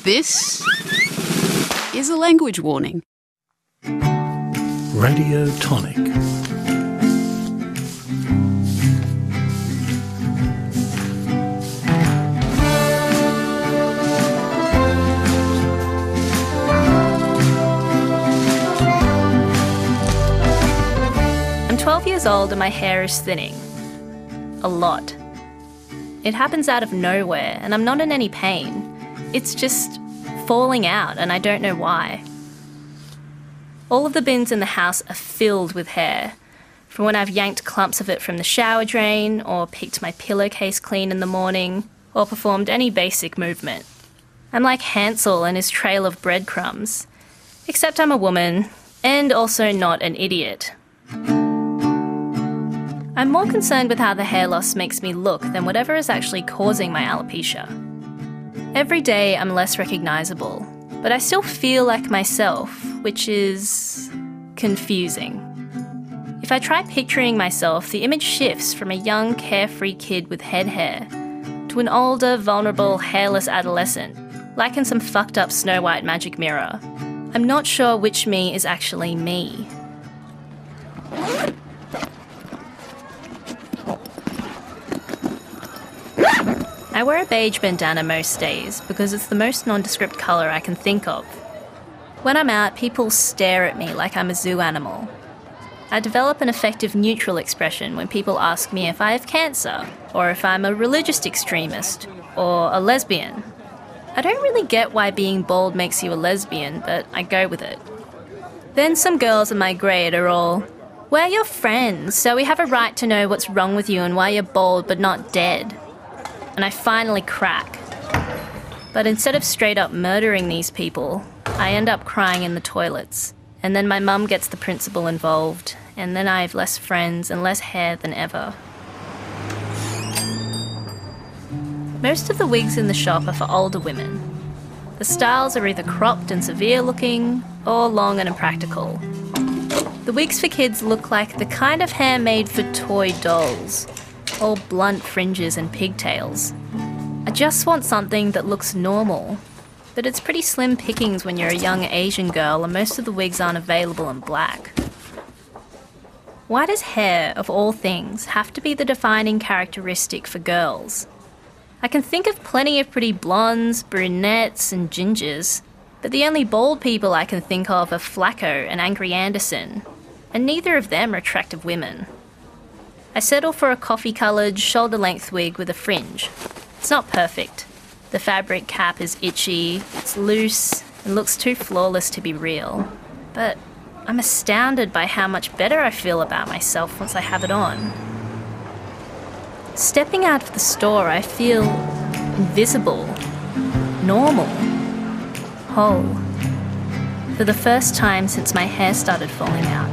This is a language warning. Radio Tonic. I'm 12 years old and my hair is thinning. A lot. It happens out of nowhere and I'm not in any pain. It's just falling out and I don't know why. All of the bins in the house are filled with hair, from when I've yanked clumps of it from the shower drain, or picked my pillowcase clean in the morning, or performed any basic movement. I'm like Hansel and his trail of breadcrumbs, except I'm a woman, and also not an idiot. I'm more concerned with how the hair loss makes me look than whatever is actually causing my alopecia. Every day I'm less recognisable, but I still feel like myself, which is confusing. If I try picturing myself, the image shifts from a young, carefree kid with head hair to an older, vulnerable, hairless adolescent, like in some fucked up Snow White magic mirror. I'm not sure which me is actually me. I wear a beige bandana most days because it's the most nondescript colour I can think of. When I'm out, people stare at me like I'm a zoo animal. I develop an effective neutral expression when people ask me if I have cancer, or if I'm a religious extremist, or a lesbian. I don't really get why being bald makes you a lesbian, but I go with it. Then some girls in my grade are all, "We're your friends, so we have a right to know what's wrong with you and why you're bald but not dead." And I finally crack. But instead of straight up murdering these people, I end up crying in the toilets. And then my mum gets the principal involved, and then I have less friends and less hair than ever. Most of the wigs in the shop are for older women. The styles are either cropped and severe looking, or long and impractical. The wigs for kids look like the kind of hair made for toy dolls. All blunt fringes and pigtails. I just want something that looks normal, but it's pretty slim pickings when you're a young Asian girl and most of the wigs aren't available in black. Why does hair, of all things, have to be the defining characteristic for girls? I can think of plenty of pretty blondes, brunettes and gingers, but the only bald people I can think of are Flacco and Angry Anderson, and neither of them are attractive women. I settle for a coffee-coloured, shoulder-length wig with a fringe. It's not perfect. The fabric cap is itchy, it's loose, and looks too flawless to be real. But I'm astounded by how much better I feel about myself once I have it on. Stepping out of the store, I feel invisible, normal, whole. For the first time since my hair started falling out.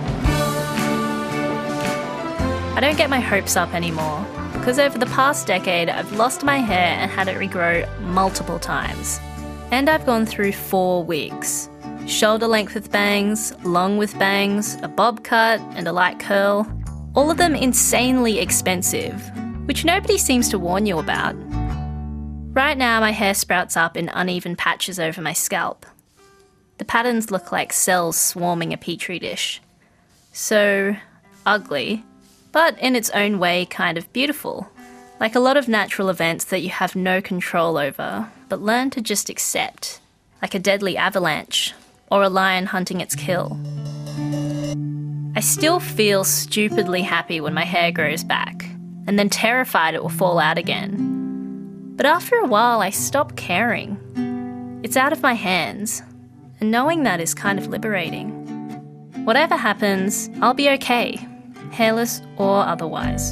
I don't get my hopes up anymore, because over the past decade I've lost my hair and had it regrow multiple times. And I've gone through 4 wigs. Shoulder length with bangs, long with bangs, a bob cut and a light curl. All of them insanely expensive, which nobody seems to warn you about. Right now my hair sprouts up in uneven patches over my scalp. The patterns look like cells swarming a petri dish. So ugly. But in its own way kind of beautiful, like a lot of natural events that you have no control over, but learn to just accept, like a deadly avalanche, or a lion hunting its kill. I still feel stupidly happy when my hair grows back, and then terrified it will fall out again. But after a while I stop caring. It's out of my hands, and knowing that is kind of liberating. Whatever happens, I'll be okay. Hairless or otherwise.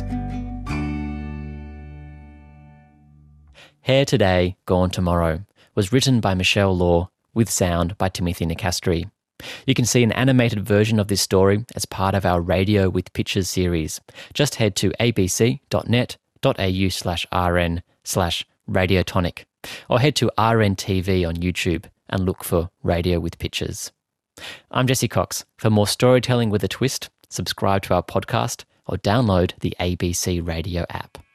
Hair Today, Gone Tomorrow was written by Michelle Law with sound by Timothy Nicastri. You can see an animated version of this story as part of our Radio with Pictures series. Just head to abc.net.au/rn/radiotonic or head to RNTV on YouTube and look for Radio with Pictures. I'm Jesse Cox. For more storytelling with a twist, subscribe to our podcast or download the ABC Radio app.